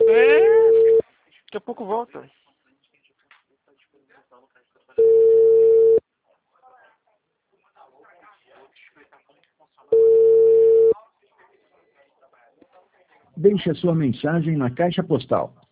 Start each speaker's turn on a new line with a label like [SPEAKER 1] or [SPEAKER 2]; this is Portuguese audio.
[SPEAKER 1] É, daqui a pouco volta.
[SPEAKER 2] Deixe a sua mensagem na caixa postal